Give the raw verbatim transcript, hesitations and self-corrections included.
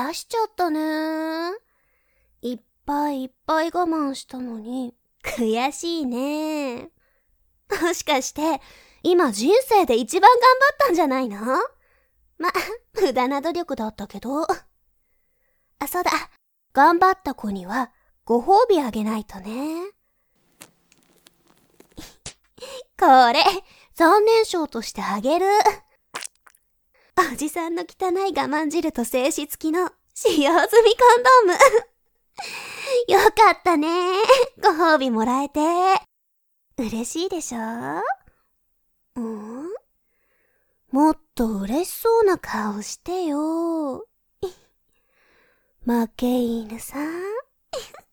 出しちゃったね。いっぱいいっぱい我慢したのに、悔しいね。もしかして、今人生で一番頑張ったんじゃないの？ま、無駄な努力だったけど。あ、そうだ。頑張った子には、ご褒美あげないとね。これ、残念賞としてあげる。おじさんの汚い我慢汁と静止付きの使用済みコンドーム。よかったね。ご褒美もらえて。嬉しいでしょ？うん？もっと嬉しそうな顔してよ。負け犬さん。